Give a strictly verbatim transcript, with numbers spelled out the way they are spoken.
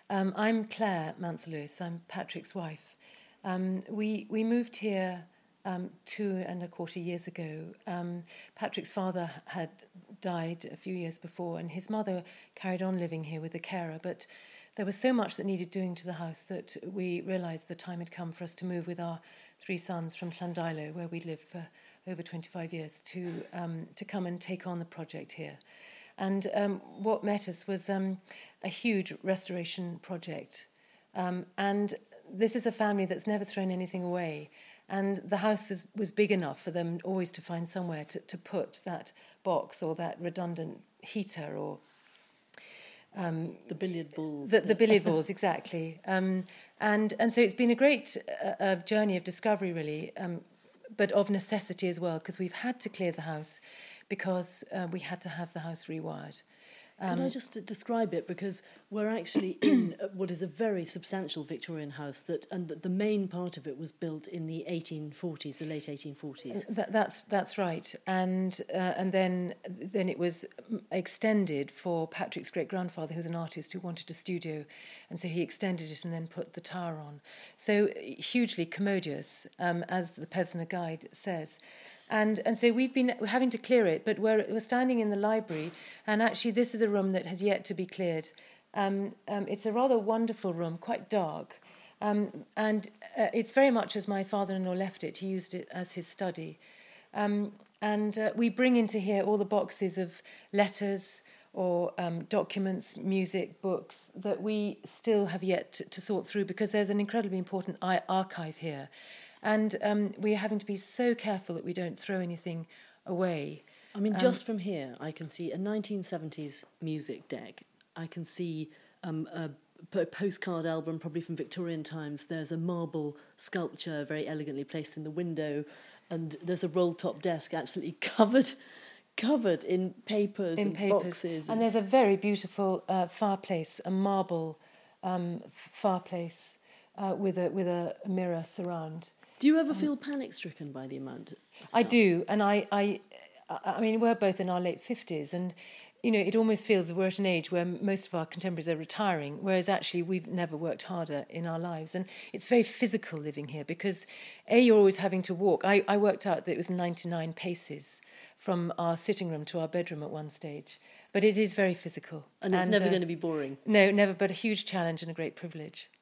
Um, I'm Claire Mansell-Lewis. I'm Patrick's wife. Um, we we moved here um, two and a quarter years ago. Um, Patrick's father had died a few years before, and his mother carried on living here with a carer. But there was so much that needed doing to the house that we realised the time had come for us to move with our three sons from Llandilo, where we'd lived for over twenty-five years, to um, to come and take on the project here. And um, what met us was um, a huge restoration project. Um, and this is a family that's never thrown anything away. And the house is, was big enough for them always to find somewhere to, to put that box or that redundant heater or... Um, the billiard balls. The, the billiard balls, exactly. Um, and, and so it's been a great uh, uh, journey of discovery, really, um, but of necessity as well, because we've had to clear the house because uh, we had to have the house rewired. Um, Could I just describe it? Because we're actually in what is a very substantial Victorian house, that, and the main part of it was built in the eighteen forties, the late eighteen forties. That, that's that's right, and uh, and then then it was extended for Patrick's great grandfather, who was an artist who wanted a studio, and so he extended it and then put the tower on. So hugely commodious, um, as the Pevsner Guide says. And and so we've been having to clear it, but we're, we're standing in the library, and actually this is a room that has yet to be cleared. Um, um, it's a rather wonderful room, quite dark, um, and uh, it's very much as my father-in-law left it. He used it as his study. Um, and uh, we bring into here all the boxes of letters or um, documents, music, books that we still have yet to, to sort through, because there's an incredibly important archive here. And um, we're having to be so careful that we don't throw anything away. I mean, um, just from here, I can see a nineteen seventies music deck. I can see um, a p- postcard album, probably from Victorian times. There's a marble sculpture very elegantly placed in the window. And there's a roll-top desk absolutely covered covered in papers in and papers. boxes. And, and there's a very beautiful uh, fireplace, a marble um, fireplace uh, with a with a mirror surround. Do you ever feel panic-stricken by the amount of stuff? I do, and I, I, I mean, we're both in our late fifties, and you know, it almost feels we're at an age where most of our contemporaries are retiring, whereas actually we've never worked harder in our lives, and it's very physical living here because, A, you're always having to walk. I, I worked out that it was ninety-nine paces from our sitting room to our bedroom at one stage, but it is very physical, and it's and, never uh, going to be boring. No, never, but a huge challenge and a great privilege.